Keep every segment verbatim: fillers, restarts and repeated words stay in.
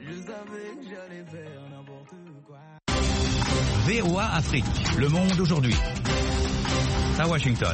V O A Afrique, le monde aujourd'hui. À Washington.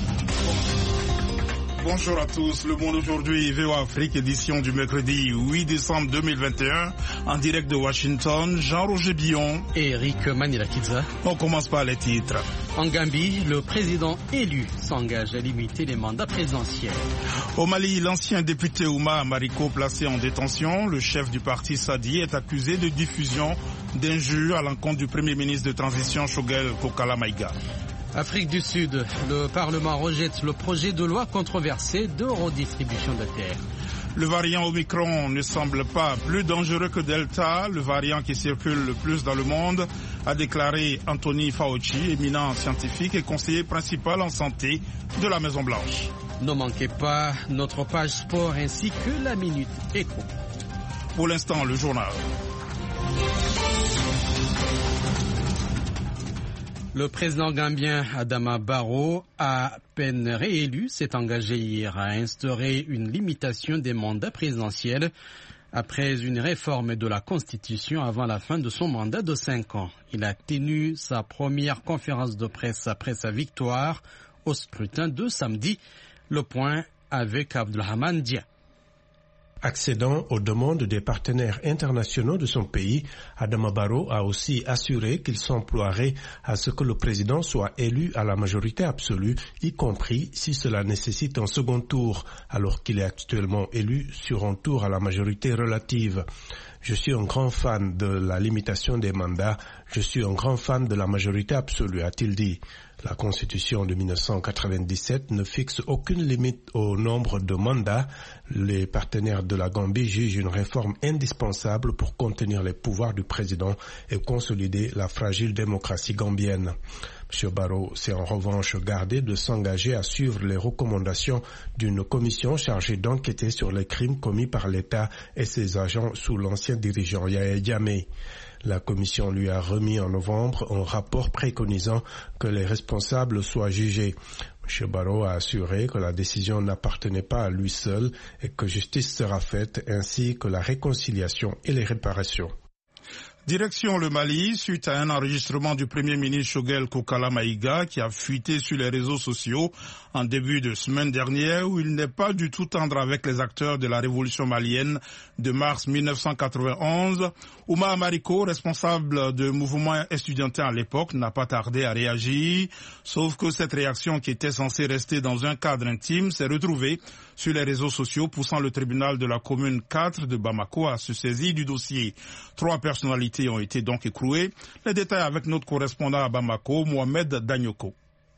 Bonjour à tous, le monde aujourd'hui, V O A Afrique, édition du mercredi huit décembre deux mille vingt et un, en direct de Washington, Jean-Roger Billon et Eric Manila-Kiza. On commence par les titres. En Gambie, le président élu s'engage à limiter les mandats présidentiels. Au Mali, l'ancien député Ouma Mariko placé en détention, le chef du parti Sadi est accusé de diffusion d'injures à l'encontre du premier ministre de transition Choguel Kokala Maïga. Afrique du Sud, le Parlement rejette le projet de loi controversé de redistribution de terres. Le variant Omicron ne semble pas plus dangereux que Delta, le variant qui circule le plus dans le monde, a déclaré Anthony Fauci, éminent scientifique et conseiller principal en santé de la Maison-Blanche. Ne manquez pas notre page sport ainsi que la Minute Éco. Pour l'instant, le journal. Le président gambien Adama Barrow, à peine réélu, s'est engagé hier à instaurer une limitation des mandats présidentiels après une réforme de la Constitution avant la fin de son mandat de cinq ans. Il a tenu sa première conférence de presse après sa victoire au scrutin de samedi. Le point avec Abdelrahman Dia. Accédant aux demandes des partenaires internationaux de son pays, Adama Barrow a aussi assuré qu'il s'emploierait à ce que le président soit élu à la majorité absolue, y compris si cela nécessite un second tour, alors qu'il est actuellement élu sur un tour à la majorité relative. Je suis un grand fan de la limitation des mandats, je suis un grand fan de la majorité absolue, a-t-il dit. La Constitution de mille neuf cent quatre-vingt-dix-sept ne fixe aucune limite au nombre de mandats. Les partenaires de la Gambie jugent une réforme indispensable pour contenir les pouvoirs du président et consolider la fragile démocratie gambienne. M. Barrow s'est en revanche gardé de s'engager à suivre les recommandations d'une commission chargée d'enquêter sur les crimes commis par l'État et ses agents sous l'ancien dirigeant Yahya Jammeh. La commission lui a remis en novembre un rapport préconisant que les responsables soient jugés. M. Barrow a assuré que la décision n'appartenait pas à lui seul et que justice sera faite ainsi que la réconciliation et les réparations. Direction le Mali, suite à un enregistrement du Premier ministre Choguel Kokala Maïga qui a fuité sur les réseaux sociaux en début de semaine dernière où il n'est pas du tout tendre avec les acteurs de la révolution malienne de mars mille neuf cent quatre-vingt-onze. Ouma Mariko, responsable de mouvement estudiantin à l'époque, n'a pas tardé à réagir, sauf que cette réaction qui était censée rester dans un cadre intime s'est retrouvée sur les réseaux sociaux, poussant le tribunal de la commune quatre de Bamako à se saisir du dossier. Trois personnalités ont été donc écrouées. Les détails avec notre correspondant à Bamako, Mohamed Danyoko.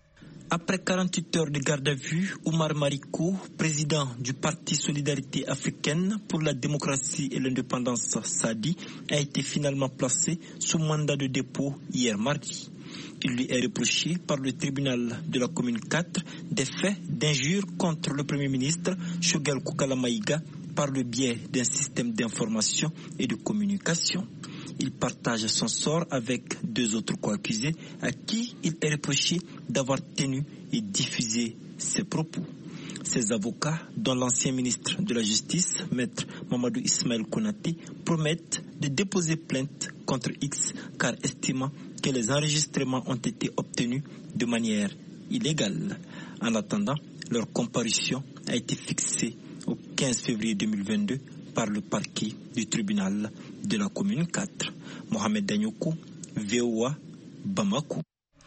Après quarante-huit heures de garde à vue, Oumar Mariko, président du Parti Solidarité Africaine pour la démocratie et l'indépendance Sadi, a été finalement placé sous mandat de dépôt hier mardi. Il lui est reproché par le tribunal de la commune quatre des faits d'injure contre le Premier ministre Choguel Kokala Maïga par le biais d'un système d'information et de communication. Il partage son sort avec deux autres co-accusés à qui il est reproché d'avoir tenu et diffusé ses propos. Ses avocats, dont l'ancien ministre de la Justice, maître Mamadou Ismaël Konaté, promettent de déposer plainte contre X car estimant que les enregistrements ont été obtenus de manière illégale. En attendant, leur comparution a été fixée au quinze février deux mille vingt-deux par le parquet du tribunal de la commune quatre. Mohamed Danyoko, V O A, Bamako.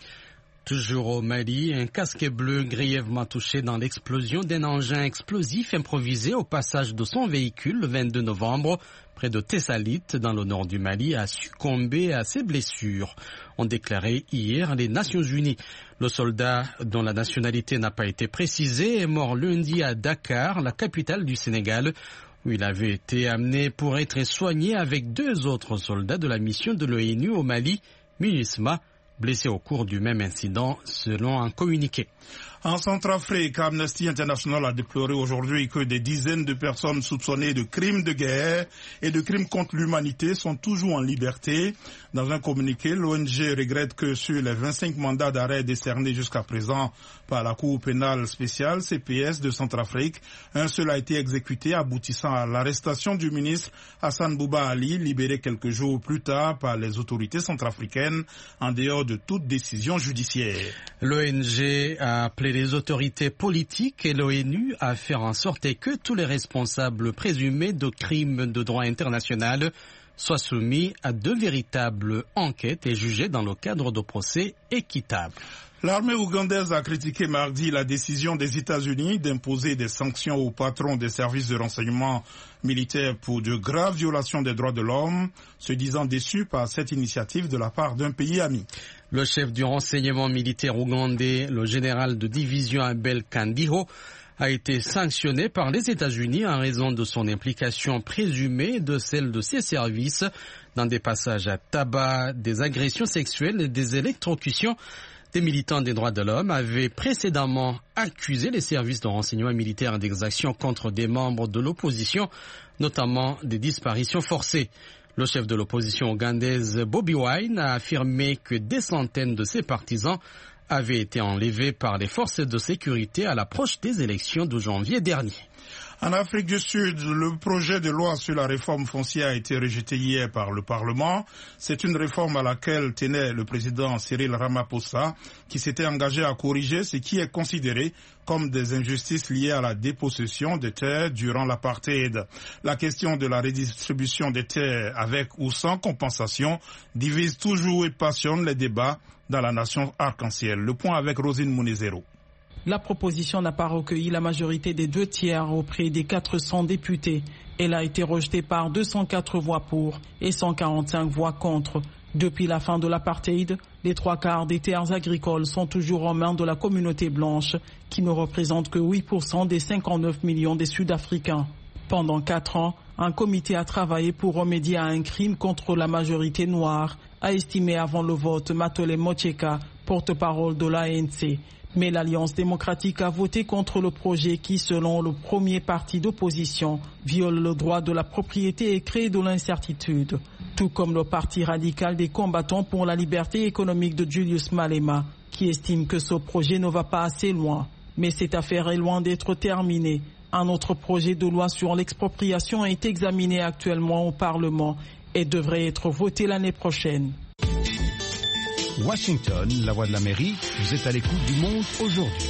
Toujours au Mali, un casque bleu grièvement touché dans l'explosion d'un engin explosif improvisé au passage de son véhicule le vingt-deux novembre près de Tessalit, dans le nord du Mali, a succombé à ses blessures, ont déclaré hier les Nations Unies. Le soldat, dont la nationalité n'a pas été précisée, est mort lundi à Dakar, la capitale du Sénégal, où il avait été amené pour être soigné avec deux autres soldats de la mission de l'ONU au Mali, MINUSMA, blessés au cours du même incident, selon un communiqué. En Centrafrique, Amnesty International a déploré aujourd'hui que des dizaines de personnes soupçonnées de crimes de guerre et de crimes contre l'humanité sont toujours en liberté. Dans un communiqué, l'O N G regrette que sur les vingt-cinq mandats d'arrêt décernés jusqu'à présent par la Cour pénale spéciale C P S de Centrafrique, un seul a été exécuté, aboutissant à l'arrestation du ministre Hassan Bouba Ali, libéré quelques jours plus tard par les autorités centrafricaines en dehors de toute décision judiciaire. L'O N G a appelé les autorités politiques et l'ONU à faire en sorte que tous les responsables présumés de crimes de droit international soient soumis à de véritables enquêtes et jugés dans le cadre de procès équitables. L'armée ougandaise a critiqué mardi la décision des États-Unis d'imposer des sanctions aux patrons des services de renseignement militaires pour de graves violations des droits de l'homme, se disant déçu par cette initiative de la part d'un pays ami. Le chef du renseignement militaire ougandais, le général de division Abel Kandiho, a été sanctionné par les États-Unis en raison de son implication présumée de celle de ses services dans des passages à tabac, des agressions sexuelles et des électrocutions. Des militants des droits de l'homme avaient précédemment accusé les services de renseignement militaire d'exactions contre des membres de l'opposition, notamment des disparitions forcées. Le chef de l'opposition ougandaise, Bobi Wine, a affirmé que des centaines de ses partisans avaient été enlevés par les forces de sécurité à l'approche des élections de janvier dernier. En Afrique du Sud, le projet de loi sur la réforme foncière a été rejeté hier par le Parlement. C'est une réforme à laquelle tenait le président Cyril Ramaphosa, qui s'était engagé à corriger ce qui est considéré comme des injustices liées à la dépossession des terres durant l'apartheid. La question de la redistribution des terres avec ou sans compensation divise toujours et passionne les débats dans la nation arc-en-ciel. Le point avec Rosine Mounezero. La proposition n'a pas recueilli la majorité des deux tiers auprès des quatre cents députés. Elle a été rejetée par deux cent quatre voix pour et cent quarante-cinq voix contre. Depuis la fin de l'apartheid, les trois quarts des terres agricoles sont toujours en main de la communauté blanche, qui ne représente que huit pour cent des cinquante-neuf millions des Sud-Africains. Pendant quatre ans, un comité a travaillé pour remédier à un crime contre la majorité noire, a estimé avant le vote Matole Mocheka, porte-parole de l'A N C. Mais l'Alliance démocratique a voté contre le projet qui, selon le premier parti d'opposition, viole le droit de la propriété et crée de l'incertitude. Tout comme le parti radical des combattants pour la liberté économique de Julius Malema, qui estime que ce projet ne va pas assez loin. Mais cette affaire est loin d'être terminée. Un autre projet de loi sur l'expropriation est examiné actuellement au Parlement et devrait être voté l'année prochaine. Washington, la voix de l'Amérique, vous êtes à l'écoute du monde aujourd'hui.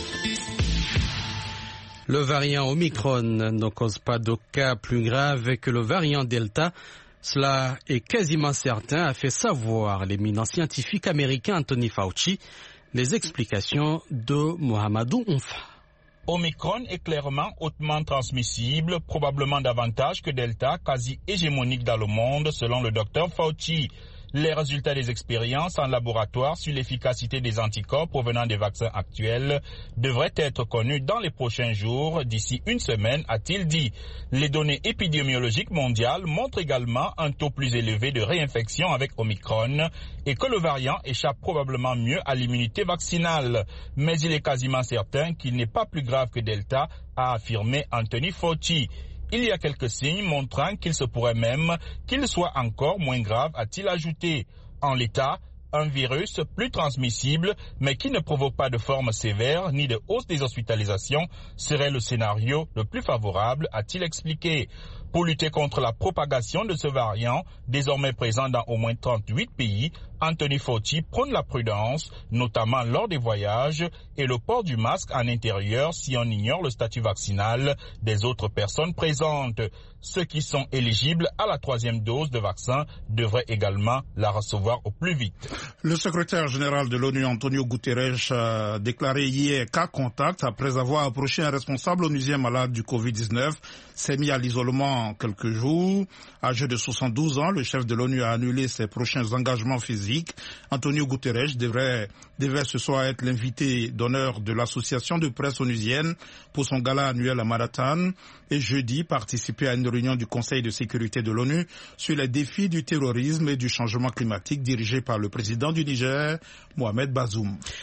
Le variant Omicron ne cause pas de cas plus graves que le variant Delta. Cela est quasiment certain, a fait savoir l'éminent scientifique américain Anthony Fauci. Les explications de Mohamedou Oumfa. Omicron est clairement hautement transmissible, probablement davantage que Delta, quasi hégémonique dans le monde, selon le docteur Fauci. Les résultats des expériences en laboratoire sur l'efficacité des anticorps provenant des vaccins actuels devraient être connus dans les prochains jours, d'ici une semaine, a-t-il dit. Les données épidémiologiques mondiales montrent également un taux plus élevé de réinfection avec Omicron et que le variant échappe probablement mieux à l'immunité vaccinale. Mais il est quasiment certain qu'il n'est pas plus grave que Delta, a affirmé Anthony Fauci. Il y a quelques signes montrant qu'il se pourrait même qu'il soit encore moins grave, a-t-il ajouté. En l'état, un virus plus transmissible, mais qui ne provoque pas de forme sévère ni de hausse des hospitalisations, serait le scénario le plus favorable, a-t-il expliqué. Pour lutter contre la propagation de ce variant, désormais présent dans au moins trente-huit pays, Anthony Fauci prône la prudence, notamment lors des voyages, et le port du masque en intérieur si on ignore le statut vaccinal des autres personnes présentes. Ceux qui sont éligibles à la troisième dose de vaccin devraient également la recevoir au plus vite. Le secrétaire général de l'ONU, Antonio Guterres, a déclaré hier cas contact après avoir approché un responsable onusien malade du covid dix-neuf, s'est mis à l'isolement quelques jours. Âgé de soixante-douze ans, le chef de l'ONU a annulé ses prochains engagements physiques. Antonio Guterres devrait, devait ce soir être l'invité d'honneur de l'association de presse onusienne pour son gala annuel à Manhattan et jeudi participer à une réunion du Conseil de sécurité de l'ONU sur les défis du terrorisme et du changement climatique dirigé par le président du Niger, Mohamed Bazoum.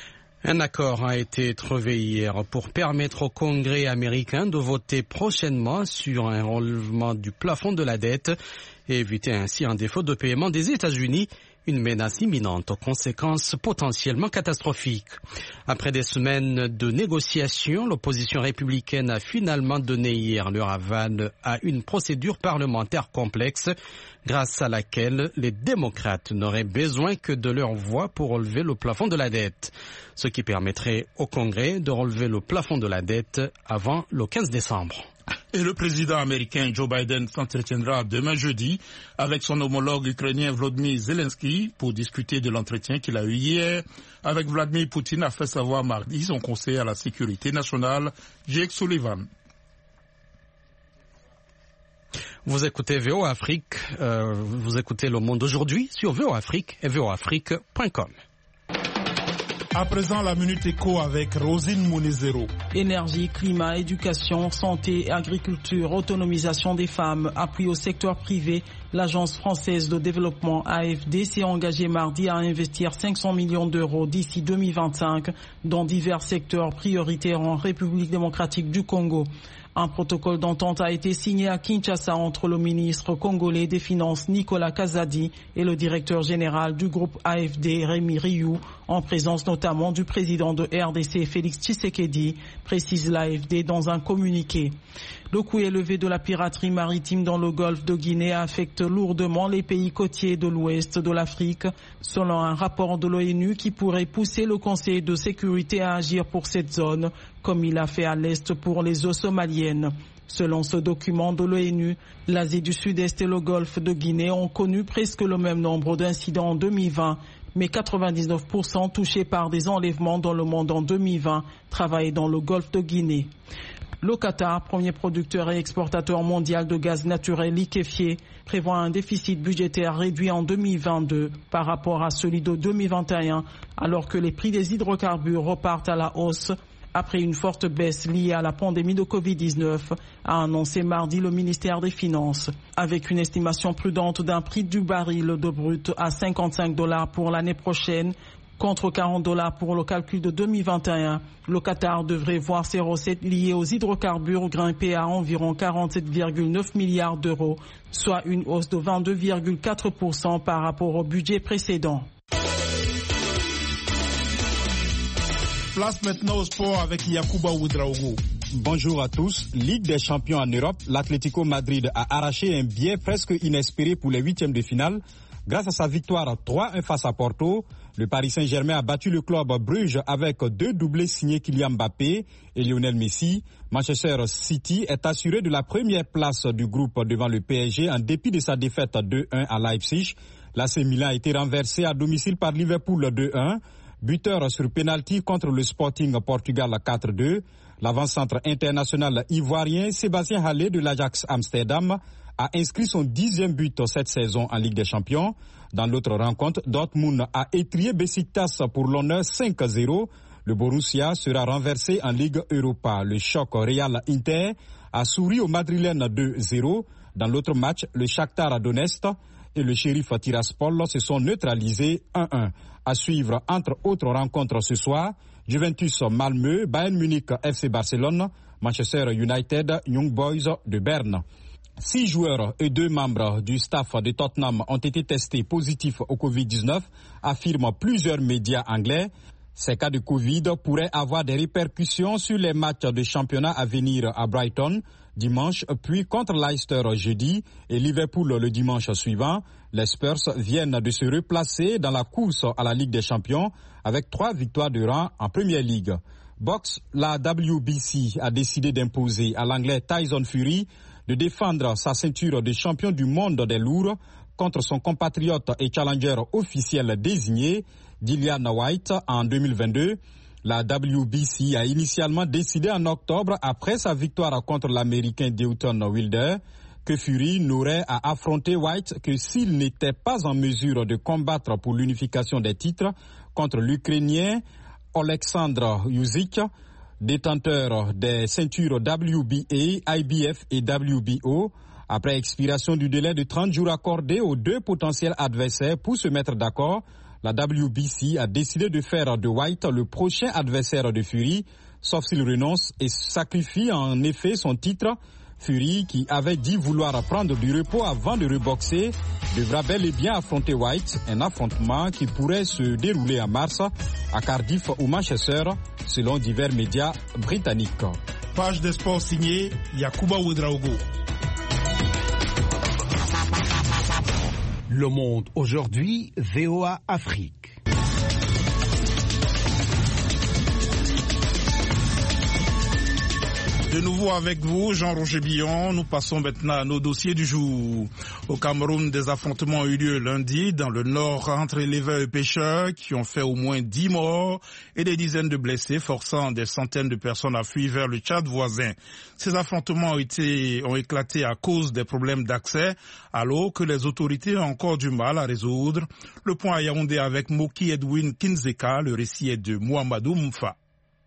Un accord a été trouvé hier pour permettre au Congrès américain de voter prochainement sur un relèvement du plafond de la dette et éviter ainsi un défaut de paiement des États-Unis, une menace imminente aux conséquences potentiellement catastrophiques. Après des semaines de négociations, l'opposition républicaine a finalement donné hier leur aval à une procédure parlementaire complexe grâce à laquelle les démocrates n'auraient besoin que de leur voix pour relever le plafond de la dette, ce qui permettrait au Congrès de relever le plafond de la dette avant le quinze décembre. Et le président américain Joe Biden s'entretiendra demain jeudi avec son homologue ukrainien Volodymyr Zelensky pour discuter de l'entretien qu'il a eu hier avec Vladimir Poutine, a fait savoir mardi son conseiller à la sécurité nationale, Jake Sullivan. Vous écoutez V O Afrique, euh, vous écoutez Le Monde aujourd'hui sur V O Afrique et V O Afrique point com. À présent, la Minute Éco avec Rosine Mounezero. Énergie, climat, éducation, santé, agriculture, autonomisation des femmes, appui au secteur privé. L'Agence française de développement A F D s'est engagée mardi à investir cinq cents millions d'euros d'ici deux mille vingt-cinq dans divers secteurs prioritaires en République démocratique du Congo. Un protocole d'entente a été signé à Kinshasa entre le ministre congolais des Finances Nicolas Kazadi et le directeur général du groupe A F D Rémi Rioux, en présence notamment du président de R D C Félix Tshisekedi, précise l'A F D dans un communiqué. Le coût élevé de la piraterie maritime dans le golfe de Guinée affecte lourdement les pays côtiers de l'ouest de l'Afrique, selon un rapport de l'ONU qui pourrait pousser le Conseil de sécurité à agir pour cette zone, comme il a fait à l'est pour les eaux somaliennes. Selon ce document de l'ONU, l'Asie du Sud-Est et le golfe de Guinée ont connu presque le même nombre d'incidents en deux mille vingt, mais quatre-vingt-dix-neuf pour cent touchés par des enlèvements dans le monde en deux mille vingt travaillaient dans le golfe de Guinée. Le Qatar, premier producteur et exportateur mondial de gaz naturel liquéfié, prévoit un déficit budgétaire réduit en deux mille vingt-deux par rapport à celui de deux mille vingt et un, alors que les prix des hydrocarbures repartent à la hausse après une forte baisse liée à la pandémie de covid dix-neuf, a annoncé mardi le ministère des Finances. Avec une estimation prudente d'un prix du baril de brut à cinquante-cinq dollars pour l'année prochaine, contre quarante dollars pour le calcul de deux mille vingt et un, le Qatar devrait voir ses recettes liées aux hydrocarbures grimper à environ quarante-sept virgule neuf milliards d'euros, soit une hausse de vingt-deux virgule quatre pour cent par rapport au budget précédent. Place maintenant au sport avec Yacouba Ouedraogo. Bonjour à tous. Ligue des champions en Europe, l'Atlético Madrid a arraché un billet presque inespéré pour les huitièmes de finale. Grâce à sa victoire trois un face à Porto, le Paris Saint-Germain a battu le club Bruges avec deux doublés signés Kylian Mbappé et Lionel Messi. Manchester City est assuré de la première place du groupe devant le P S G en dépit de sa défaite deux un à Leipzig. L'A C Milan a été renversé à domicile par Liverpool deux un. Buteur sur pénalty contre le Sporting Portugal quatre deux. L'avant-centre international ivoirien Sébastien Haller de l'Ajax Amsterdam a inscrit son dixième but cette saison en Ligue des Champions. Dans l'autre rencontre, Dortmund a étrié Besiktas pour l'honneur cinq à zéro. Le Borussia sera renversé en Ligue Europa. Le choc Real-Inter a souri au Madrilène deux zéro. Dans l'autre match, le Shakhtar Donetsk et le Sheriff Tiraspol se sont neutralisés un un. À suivre, entre autres rencontres ce soir, Juventus Malmö, Bayern Munich F C Barcelone, Manchester United, Young Boys de Berne. Six joueurs et deux membres du staff de Tottenham ont été testés positifs au covid dix-neuf, affirment plusieurs médias anglais. Ces cas de Covid pourraient avoir des répercussions sur les matchs de championnat à venir à Brighton dimanche, puis contre Leicester jeudi et Liverpool le dimanche suivant. Les Spurs viennent de se replacer dans la course à la Ligue des Champions avec trois victoires de rang en Premier League. Boxe, la W B C a décidé d'imposer à l'anglais Tyson Fury de défendre sa ceinture de champion du monde des lourds contre son compatriote et challenger officiel désigné, Dillian White, en deux mille vingt-deux. La W B C a initialement décidé en octobre, après sa victoire contre l'Américain Deontay Wilder, que Fury n'aurait à affronter White que s'il n'était pas en mesure de combattre pour l'unification des titres contre l'Ukrainien Oleksandr Usyk, détenteur des ceintures W B A, I B F et W B O. Après expiration du délai de trente jours accordé aux deux potentiels adversaires pour se mettre d'accord, La W B C a décidé de faire de White le prochain adversaire de Fury, sauf s'il renonce et sacrifie en effet son titre. Fury, qui avait dit vouloir prendre du repos avant de reboxer, devra bel et bien affronter White, un affrontement qui pourrait se dérouler en mars à Cardiff ou Manchester, selon divers médias britanniques. Page des sports signée Yacouba Ouedraogo. Le Monde aujourd'hui, V O A Afrique. De nouveau avec vous, Jean-Roger Billon. Nous passons maintenant à nos dossiers du jour. Au Cameroun, des affrontements ont eu lieu lundi dans le nord entre éleveurs et pêcheurs qui ont fait au moins dix morts et des dizaines de blessés, forçant des centaines de personnes à fuir vers le Tchad voisin. Ces affrontements ont été, ont éclaté à cause des problèmes d'accès à l'eau que les autorités ont encore du mal à résoudre. Le point à Yaoundé avec Moki Edwin Kinzeka, le récit est de Mouamadou Moufa.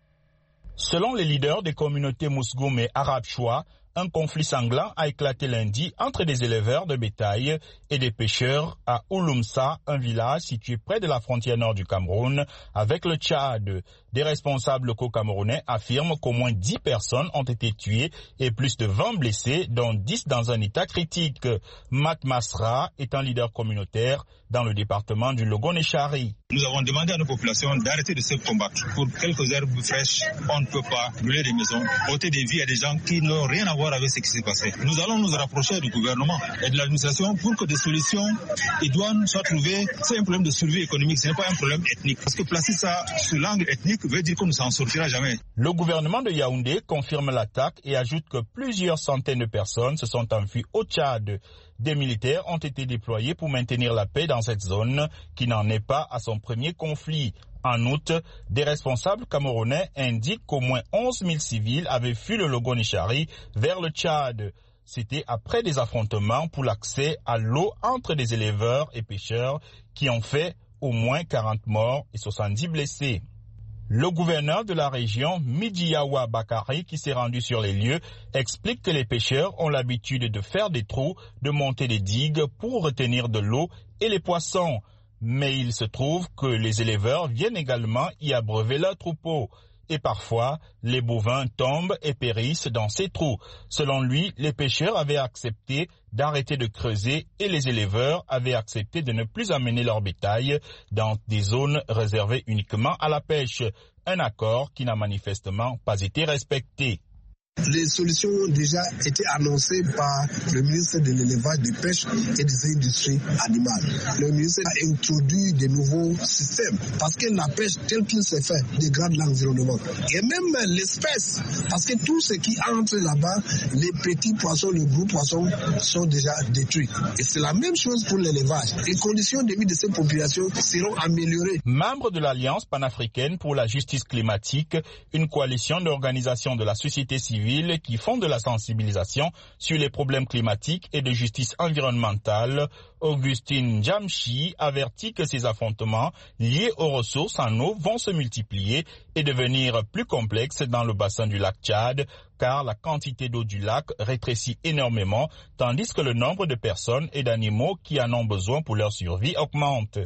Selon les leaders des communautés Mousgoum et Arab Choua, un conflit sanglant a éclaté lundi entre des éleveurs de bétail et des pêcheurs à Ouloumsa, un village situé près de la frontière nord du Cameroun avec le Tchad. Des responsables locaux camerounais affirment qu'au moins dix personnes ont été tuées et plus de vingt blessés, dont dix dans un état critique. Mat Masra est un leader communautaire dans le département du Logon-Echari. Nous avons demandé à nos populations d'arrêter de se combattre. Pour quelques herbes fraîches, on ne peut pas brûler des maisons, ôter des vies à des gens qui n'ont rien à voir avec ce qui s'est passé. Nous allons nous rapprocher du gouvernement et de l'administration pour que des solutions idoines soient trouvées. C'est un problème de survie économique, ce n'est pas un problème ethnique. Parce que placer ça sous l'angle ethnique veut dire qu'on ne s'en sortira jamais. Le gouvernement de Yaoundé confirme l'attaque et ajoute que plusieurs centaines de personnes se sont enfuies au Tchad. Des militaires ont été déployés pour maintenir la paix dans cette zone qui n'en est pas à son premier conflit. En août, des responsables camerounais indiquent qu'au moins onze mille civils avaient fui le Logon-Echari vers le Tchad. C'était après des affrontements pour l'accès à l'eau entre des éleveurs et pêcheurs qui ont fait au moins quarante morts et soixante-dix blessés. Le gouverneur de la région, Midjiyawa Bakari, qui s'est rendu sur les lieux, explique que les pêcheurs ont l'habitude de faire des trous, de monter des digues pour retenir de l'eau et les poissons. Mais il se trouve que les éleveurs viennent également y abreuver leurs troupeaux. Et parfois, les bovins tombent et périssent dans ces trous. Selon lui, les pêcheurs avaient accepté d'arrêter de creuser et les éleveurs avaient accepté de ne plus amener leur bétail dans des zones réservées uniquement à la pêche. Un accord qui n'a manifestement pas été respecté. Les solutions ont déjà été annoncées par le ministre de l'élevage, des pêches et des industries animales. Le ministre a introduit de nouveaux systèmes parce que la pêche telle qu'il s'est fait dégrade l'environnement. Et même l'espèce, parce que tout ce qui entre là-bas, les petits poissons, les gros poissons sont déjà détruits. Et c'est la même chose pour l'élevage. Les conditions de vie de ces populations seront améliorées. Membre de l'Alliance panafricaine pour la justice climatique, une coalition d'organisations de la société civile qui font de la sensibilisation sur les problèmes climatiques et de justice environnementale, Augustine Jamchi avertit que ces affrontements liés aux ressources en eau vont se multiplier et devenir plus complexes dans le bassin du lac Tchad, car la quantité d'eau du lac rétrécit énormément, tandis que le nombre de personnes et d'animaux qui en ont besoin pour leur survie augmente.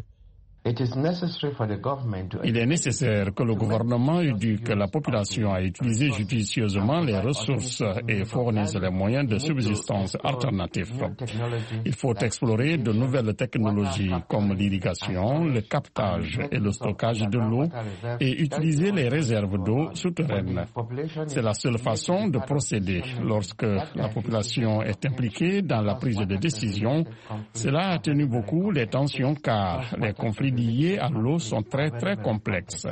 Il est nécessaire que le gouvernement éduque la population à utiliser judicieusement les ressources et fournisse les moyens de subsistance alternatifs. Il faut explorer de nouvelles technologies comme l'irrigation, le captage et le stockage de l'eau et utiliser les réserves d'eau souterraines. C'est la seule façon de procéder. Lorsque la population est impliquée dans la prise de décision, cela a atténue beaucoup les tensions car les conflits liés à l'eau sont très très complexes.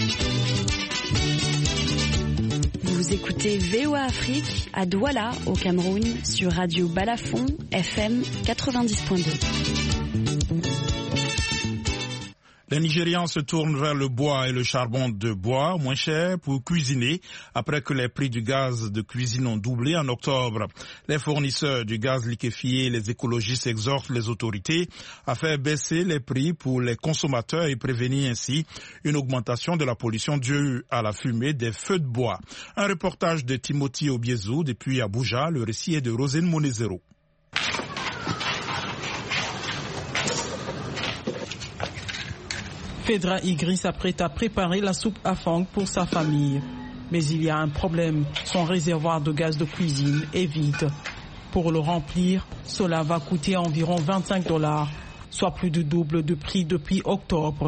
Vous écoutez V O A Afrique à Douala au Cameroun sur Radio Balafon F M quatre-vingt-dix point deux. Les Nigérians se tournent vers le bois et le charbon de bois, moins cher pour cuisiner, après que les prix du gaz de cuisine ont doublé en octobre. Les fournisseurs du gaz liquéfié et les écologistes exhortent les autorités à faire baisser les prix pour les consommateurs et prévenir ainsi une augmentation de la pollution due à la fumée des feux de bois. Un reportage de Timothy Obiezou depuis Abuja, le récit est de Rosine Monezero. Phédra Igri s'apprête à préparer la soupe afang pour sa famille. Mais il y a un problème, son réservoir de gaz de cuisine est vide. Pour le remplir, cela va coûter environ vingt-cinq dollars, soit plus du double du prix depuis octobre.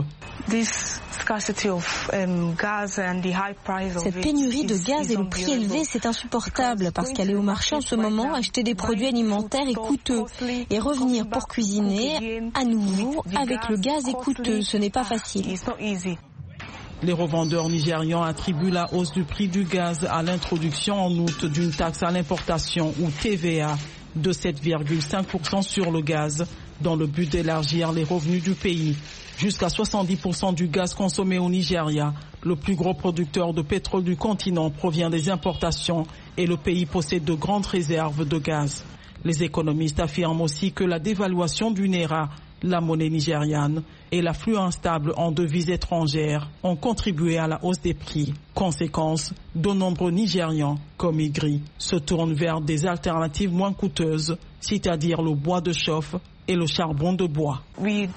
Cette pénurie de gaz et le prix élevé, c'est insupportable parce qu'aller au marché en ce moment, acheter des produits alimentaires est coûteux. Et revenir pour cuisiner à nouveau avec le gaz est coûteux, ce n'est pas facile. Les revendeurs nigérians attribuent la hausse du prix du gaz à l'introduction en août d'une taxe à l'importation ou T V A de sept virgule cinq pour cent sur le gaz dans le but d'élargir les revenus du pays. Jusqu'à soixante-dix pour cent du gaz consommé au Nigeria, le plus gros producteur de pétrole du continent, provient des importations et le pays possède de grandes réserves de gaz. Les économistes affirment aussi que la dévaluation du naira, la monnaie nigériane, et l'afflux instable en devises étrangères ont contribué à la hausse des prix. Conséquence, de nombreux Nigérians, comme Igri, se tournent vers des alternatives moins coûteuses, c'est-à-dire le bois de chauffe et le charbon de bois. Nous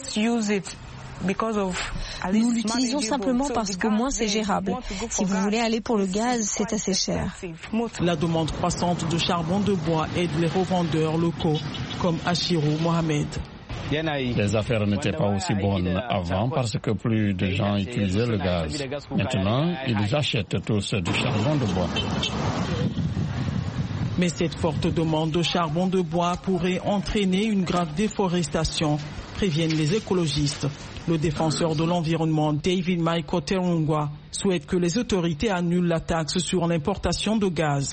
l'utilisons simplement parce qu'au moins c'est gérable. Si vous voulez aller pour le gaz, c'est assez cher. La demande croissante de charbon de bois aide les revendeurs locaux, comme Achirou Mohamed. Les affaires n'étaient pas aussi bonnes avant parce que plus de gens utilisaient le gaz. Maintenant, ils achètent tous du charbon de bois. Mais cette forte demande de charbon de bois pourrait entraîner une grave déforestation, préviennent les écologistes. Le défenseur de l'environnement David Maiko Terungwa souhaite que les autorités annulent la taxe sur l'importation de gaz.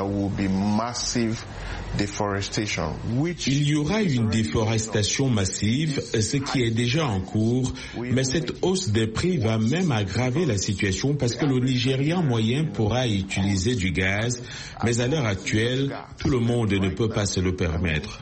Il y aura une déforestation massive, ce qui est déjà en cours, mais cette hausse des prix va même aggraver la situation parce que le Nigérian moyen pourra utiliser du gaz, mais à l'heure actuelle, tout le monde ne peut pas se le permettre.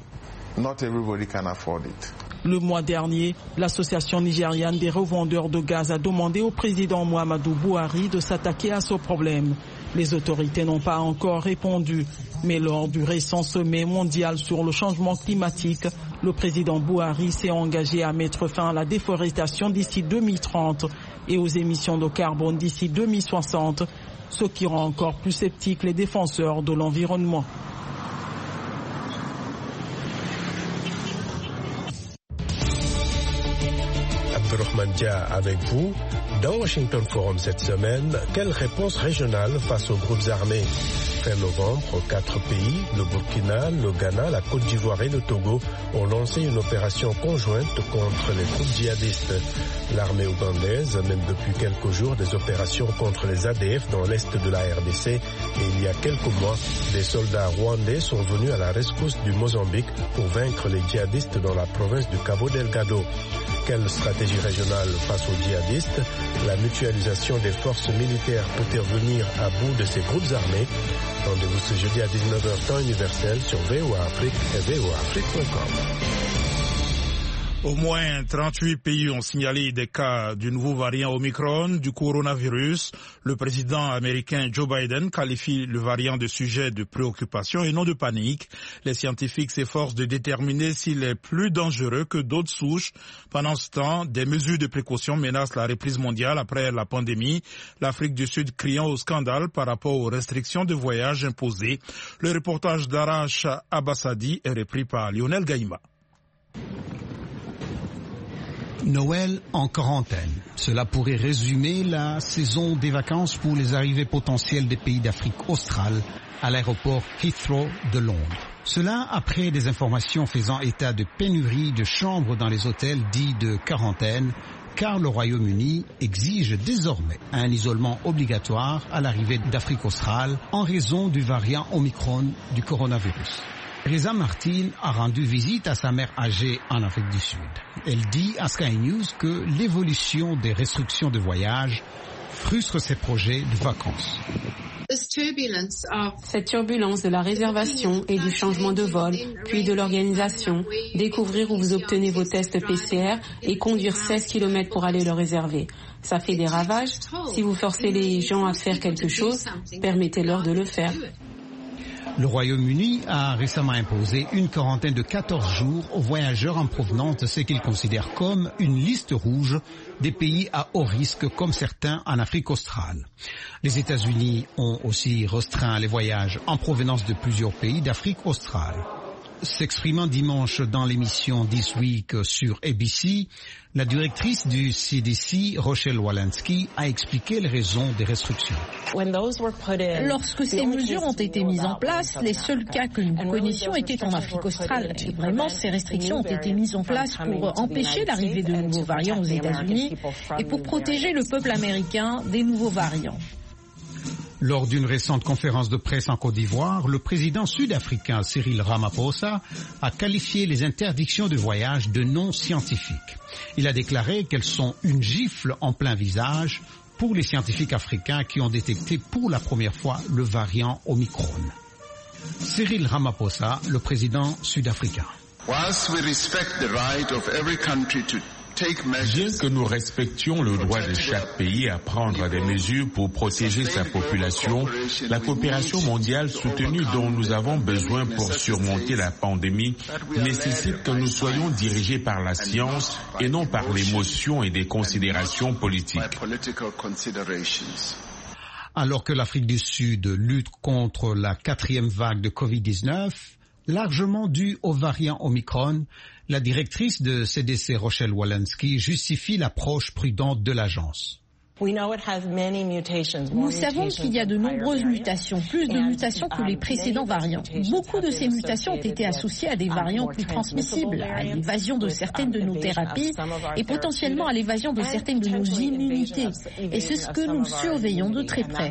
Le mois dernier, l'association nigériane des revendeurs de gaz a demandé au président Muhammadu Buhari de s'attaquer à ce problème. Les autorités n'ont pas encore répondu, mais lors du récent sommet mondial sur le changement climatique, le président Buhari s'est engagé à mettre fin à la déforestation d'ici deux mille trente et aux émissions de carbone d'ici deux mille soixante, ce qui rend encore plus sceptiques les défenseurs de l'environnement. Abdurrahman Dia avec vous. Dans Washington Forum cette semaine, quelle réponse régionale face aux groupes armés? Fin novembre, quatre pays, le Burkina, le Ghana, la Côte d'Ivoire et le Togo, ont lancé une opération conjointe contre les groupes djihadistes. L'armée ougandaise mène depuis quelques jours des opérations contre les A D F dans l'est de la R D C et il y a quelques mois, des soldats rwandais sont venus à la rescousse du Mozambique pour vaincre les djihadistes dans la province du Cabo Delgado. Quelle stratégie régionale face aux djihadistes? La mutualisation des forces militaires peut-elle venir à bout de ces groupes armés? Rendez-vous ce jeudi à dix-neuf heures temps universel sur V O A Afrique et V O A Afrique point com. Au moins trente-huit pays ont signalé des cas du nouveau variant Omicron du coronavirus. Le président américain Joe Biden qualifie le variant de sujet de préoccupation et non de panique. Les scientifiques s'efforcent de déterminer s'il est plus dangereux que d'autres souches. Pendant ce temps, des mesures de précaution menacent la reprise mondiale après la pandémie. L'Afrique du Sud criant au scandale par rapport aux restrictions de voyage imposées. Le reportage d'Arash Abassadi est repris par Lionel Gaïma. Noël en quarantaine. Cela pourrait résumer la saison des vacances pour les arrivées potentielles des pays d'Afrique australe à l'aéroport Heathrow de Londres. Cela après des informations faisant état de pénurie de chambres dans les hôtels dits de quarantaine, car le Royaume-Uni exige désormais un isolement obligatoire à l'arrivée d'Afrique australe en raison du variant Omicron du coronavirus. Reza Martin a rendu visite à sa mère âgée en Afrique du Sud. Elle dit à Sky News que l'évolution des restrictions de voyage frustre ses projets de vacances. Cette turbulence de la réservation et du changement de vol, puis de l'organisation, découvrir où vous obtenez vos tests P C R et conduire seize kilomètres pour aller le réserver. Ça fait des ravages. Si vous forcez les gens à faire quelque chose, permettez-leur de le faire. Le Royaume-Uni a récemment imposé une quarantaine de quatorze jours aux voyageurs en provenance de ce qu'il considère comme une liste rouge des pays à haut risque comme certains en Afrique australe. Les États-Unis ont aussi restreint les voyages en provenance de plusieurs pays d'Afrique australe. S'exprimant dimanche dans l'émission This Week sur A B C, la directrice du C D C, Rochelle Walensky, a expliqué les raisons des restrictions. Lorsque ces mesures ont été mises en place, les seuls cas que nous connaissions étaient en Afrique australe. Et vraiment, ces restrictions ont été mises en place pour empêcher l'arrivée de nouveaux variants aux États-Unis et pour protéger le peuple américain des nouveaux variants. Lors d'une récente conférence de presse en Côte d'Ivoire, le président sud-africain Cyril Ramaphosa a qualifié les interdictions de voyage de non scientifiques. Il a déclaré qu'elles sont une gifle en plein visage pour les scientifiques africains qui ont détecté pour la première fois le variant Omicron. Cyril Ramaphosa, le président sud-africain. Whilst we respect the right of every country to Bien que nous respections le droit de chaque pays à prendre des mesures pour protéger sa population, la coopération mondiale soutenue dont nous avons besoin pour surmonter la pandémie nécessite que nous soyons dirigés par la science et non par l'émotion et des considérations politiques. Alors que l'Afrique du Sud lutte contre la quatrième vague de covid dix-neuf, largement due au variant Omicron, la directrice de C D C, Rochelle Walensky, justifie l'approche prudente de l'agence. Nous savons qu'il y a de nombreuses mutations, plus de mutations que les précédents variants. Beaucoup de ces mutations ont été associées à des variants plus transmissibles, à l'évasion de certaines de nos thérapies et potentiellement à l'évasion de certaines de nos immunités. Et c'est ce que nous surveillons de très près.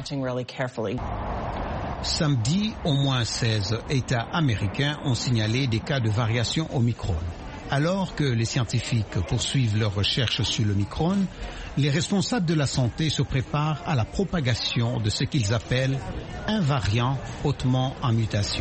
Samedi, au moins seize États américains ont signalé des cas de variation Omicron. Alors que les scientifiques poursuivent leurs recherches sur l'Omicron, les responsables de la santé se préparent à la propagation de ce qu'ils appellent un variant hautement en mutation.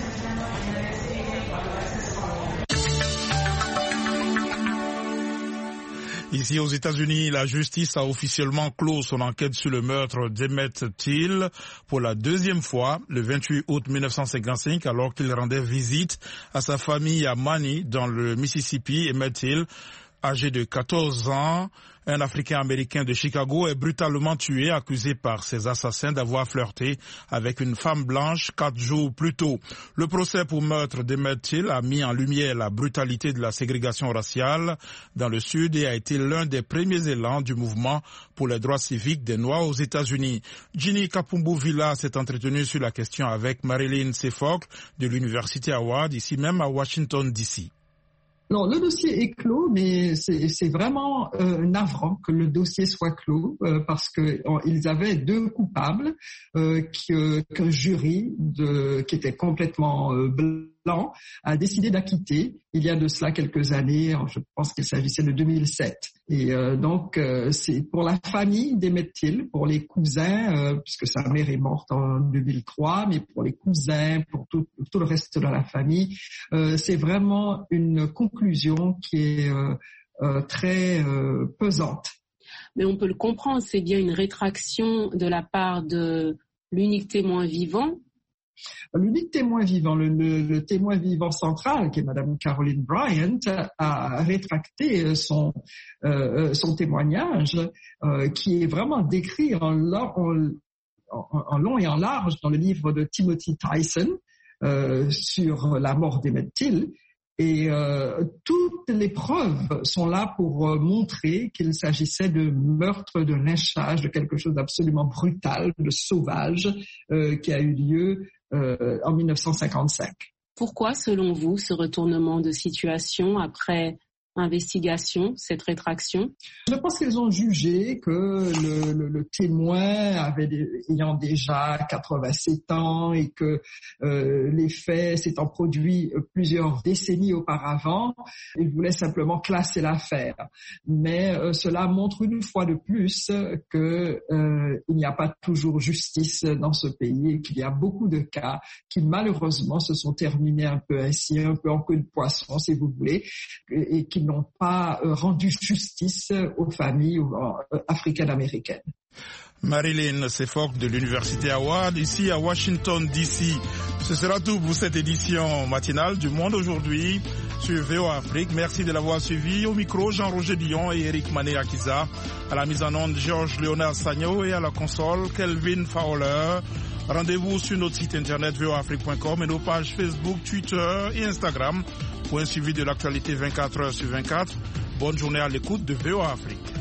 Ici aux États-Unis, la justice a officiellement clos son enquête sur le meurtre d'Emmett Till pour la deuxième fois le vingt-huit août mille neuf cent cinquante-cinq alors qu'il rendait visite à sa famille à Mani dans le Mississippi. Emmett Till, âgé de quatorze ans, un Africain-Américain de Chicago, est brutalement tué, accusé par ses assassins d'avoir flirté avec une femme blanche quatre jours plus tôt. Le procès pour meurtre d'Emmett Till a mis en lumière la brutalité de la ségrégation raciale dans le Sud et a été l'un des premiers élans du mouvement pour les droits civiques des Noirs aux États-Unis. Ginny Kapumbu-Villa s'est entretenue sur la question avec Marilyn Sefoc de l'Université Howard, ici même à Washington, D C. Non, le dossier est clos, mais c'est vraiment euh, navrant que le dossier soit clos euh, parce que on, ils avaient deux coupables euh, que, qu'un jury de, qui était complètement euh, blanc a décidé d'acquitter il y a de cela quelques années. Je pense qu'il s'agissait de deux mille sept. Et euh, donc euh, c'est pour la famille d'Emmett Till, pour les cousins, euh, puisque sa mère est morte en deux mille trois, mais pour les cousins, pour tout, tout le reste de la famille, euh, c'est vraiment une conclusion qui est euh, euh, très euh, pesante. Mais on peut le comprendre, c'est bien une rétraction de la part de l'unique témoin vivant. L'unique témoin vivant, le, le, le témoin vivant central, qui est Madame Caroline Bryant, a rétracté son, euh, son témoignage, euh, qui est vraiment décrit en, en, en, en long et en large dans le livre de Timothy Tyson euh, sur la mort d'Emmett Till. Et euh, toutes les preuves sont là pour euh, montrer qu'il s'agissait de meurtre, de lynchage, de quelque chose d'absolument brutal, de sauvage, euh, qui a eu lieu euh, en mille neuf cent cinquante-cinq. Pourquoi, selon vous, ce retournement de situation après investigation, cette rétraction? Je pense qu'ils ont jugé que le, le, le témoin avait des, ayant déjà quatre-vingt-sept ans et que euh, les faits s'étant produits plusieurs décennies auparavant, ils voulaient simplement classer l'affaire. Mais euh, cela montre une fois de plus que euh, il n'y a pas toujours justice dans ce pays et qu'il y a beaucoup de cas qui malheureusement se sont terminés un peu ainsi, un peu en queue de poisson si vous voulez, et, et qui n'ont pas rendu justice aux familles africaines-américaines. Marilyn Sefoc de l'Université Howard, ici à Washington D C. Ce sera tout pour cette édition matinale du Monde aujourd'hui sur V O A Afrique. Merci de l'avoir suivi. Au micro, Jean-Roger Dion et Eric Mané-Akiza. À la mise en onde, Georges Léonard Sagno et à la console, Kelvin Fowler. Rendez-vous sur notre site internet v o a afrique point com et nos pages Facebook, Twitter et Instagram pour un suivi de l'actualité vingt-quatre heures sur vingt-quatre. Bonne journée à l'écoute de V O A Afrique.